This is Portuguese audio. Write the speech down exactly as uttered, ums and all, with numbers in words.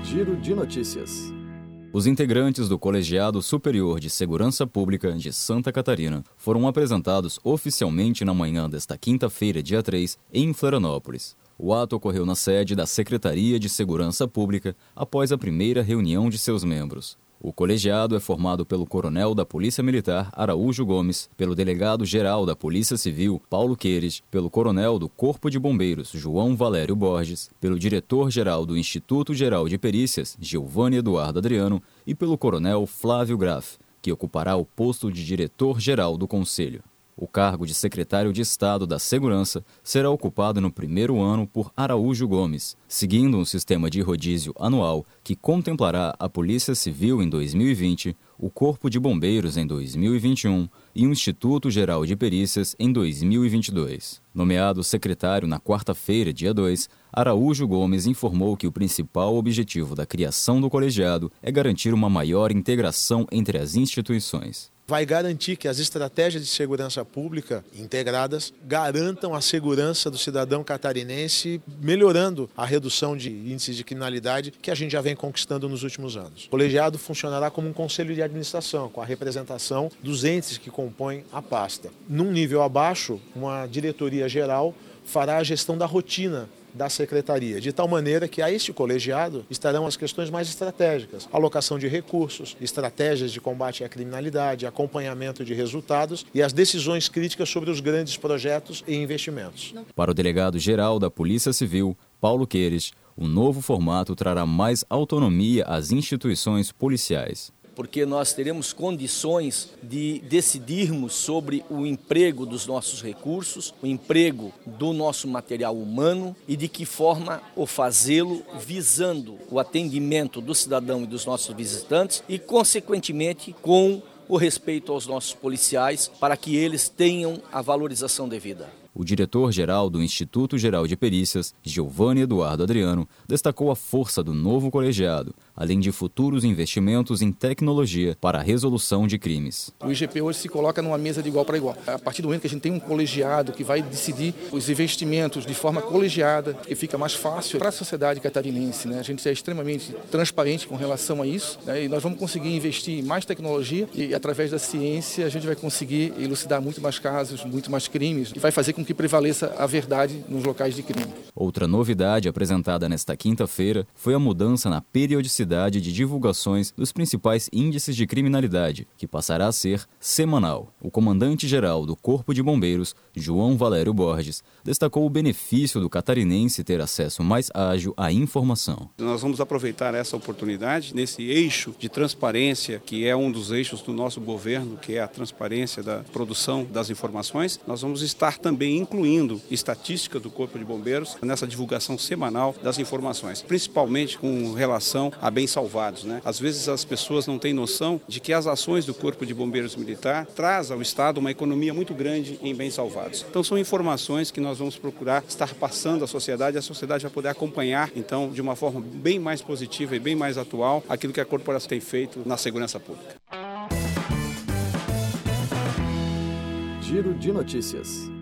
Giro de notícias. Os integrantes do Colegiado Superior de Segurança Pública de Santa Catarina foram apresentados oficialmente na manhã desta quinta-feira, dia três, em Florianópolis. O ato ocorreu na sede da Secretaria de Segurança Pública após a primeira reunião de seus membros. O colegiado é formado pelo coronel da Polícia Militar, Araújo Gomes, pelo delegado-geral da Polícia Civil, Paulo Queires, pelo coronel do Corpo de Bombeiros, João Valério Borges, pelo diretor-geral do Instituto Geral de Perícias, Giovanni Eduardo Adriano, e pelo coronel Flávio Graf, que ocupará o posto de diretor-geral do Conselho. O cargo de secretário de Estado da Segurança será ocupado no primeiro ano por Araújo Gomes, seguindo um sistema de rodízio anual que contemplará a Polícia Civil em dois mil e vinte, o Corpo de Bombeiros em dois mil e vinte e um e o Instituto Geral de Perícias em dois mil e vinte e dois. Nomeado secretário na quarta-feira, dia dois, Araújo Gomes informou que o principal objetivo da criação do colegiado é garantir uma maior integração entre as instituições. Vai garantir que as estratégias de segurança pública integradas garantam a segurança do cidadão catarinense, melhorando a redução de índices de criminalidade que a gente já vem conquistando nos últimos anos. O colegiado funcionará como um conselho de administração, com a representação dos entes que compõem a pasta. Num nível abaixo, uma diretoria geral fará a gestão da rotina da secretaria, de tal maneira que a este colegiado estarão as questões mais estratégicas, alocação de recursos, estratégias de combate à criminalidade, acompanhamento de resultados e as decisões críticas sobre os grandes projetos e investimentos. Para o delegado-geral da Polícia Civil, Paulo Queires, o novo formato trará mais autonomia às instituições policiais. Porque nós teremos condições de decidirmos sobre o emprego dos nossos recursos, o emprego do nosso material humano e de que forma o fazê-lo visando o atendimento do cidadão e dos nossos visitantes e, consequentemente, com o respeito aos nossos policiais para que eles tenham a valorização devida. O diretor-geral do Instituto Geral de Perícias, Giovanni Eduardo Adriano, destacou a força do novo colegiado, além de futuros investimentos em tecnologia para a resolução de crimes. O I G P hoje se coloca numa mesa de igual para igual. A partir do momento que a gente tem um colegiado que vai decidir os investimentos de forma colegiada, que fica mais fácil para a sociedade catarinense, né? A gente é extremamente transparente com relação a isso, né? E nós vamos conseguir investir em mais tecnologia e, através da ciência, a gente vai conseguir elucidar muito mais casos, muito mais crimes e vai fazer com que prevaleça a verdade nos locais de crime. Outra novidade apresentada nesta quinta-feira foi a mudança na periodicidade de divulgações dos principais índices de criminalidade, que passará a ser semanal. O comandante-geral do Corpo de Bombeiros, João Valério Borges, destacou o benefício do catarinense ter acesso mais ágil à informação. Nós vamos aproveitar essa oportunidade nesse eixo de transparência, que é um dos eixos do nosso governo, que é a transparência da produção das informações. Nós vamos estar também incluindo estatística do Corpo de Bombeiros nessa divulgação semanal das informações, principalmente com relação a bens salvados, né? Às vezes as pessoas não têm noção de que as ações do Corpo de Bombeiros Militar traz ao Estado uma economia muito grande em bens salvados. Então são informações que nós vamos procurar estar passando à sociedade e a sociedade vai poder acompanhar, então, de uma forma bem mais positiva e bem mais atual, aquilo que a corporação tem feito na segurança pública. Giro de notícias.